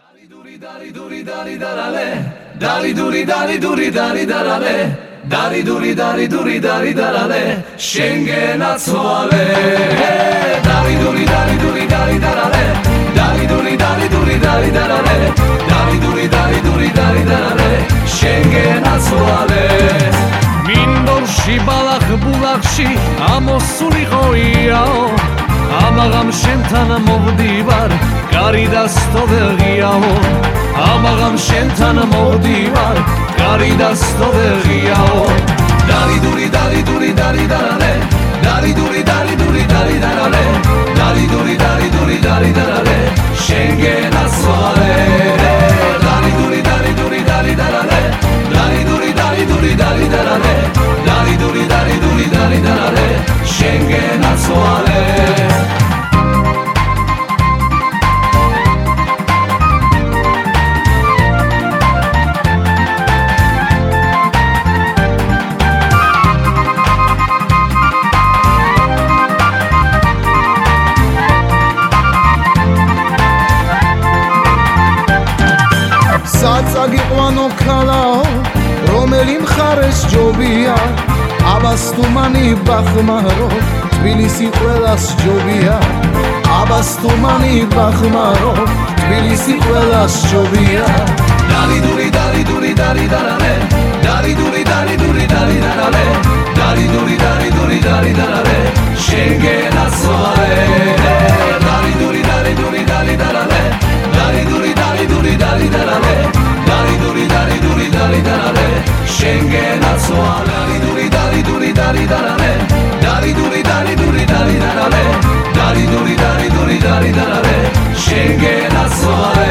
Dari duri dari darale, dari duri dari duri dari darale, dari duri dari duri dari darale, Schengen attuale. Dari duri dari duri dari darale, dari duri dari duri dari darale, dari duri dari duri dari darale, Schengen attuale. მინდორში ბალახ ბულახში ამოსულიყო იაო ამაღამ შენთან მოვდივარ კარი და სტოვერიაო ამაღამ შენთან მოვდივარ კარი და სტოვერიაო დარი დური დარი დური დარი დარალე დარი დური დარი დური დარი დარალე დარი დური დარი დური დარი დარალე შენგენ ასვალე დარი დური დარი დური დარი დარალე დარი დური დარი დური დარი დარალე დარი დური დარი დური დარი დარალე შენგენ ასვალე საწაგიყვანო ქალაო რომელი მხარეს ჯობია აბასთუმანი ბახმარო თბილისი ყველას ჯობია აბასთუმანი ბახმარო თბილისი ყველას ჯობია Dari duri dari duri dari darale Dari duri dari duri dari darale Dari duri dari duri dari darale Schengen attuale Dari duri dari duri dari darale Dari duri dari duri dari darale Dari duri dari duri dari darale Schengen attuale Dari duri dari duri dari darale Dari duri dari duri dari darale Dari duri dari duri dari darale Schengen attuale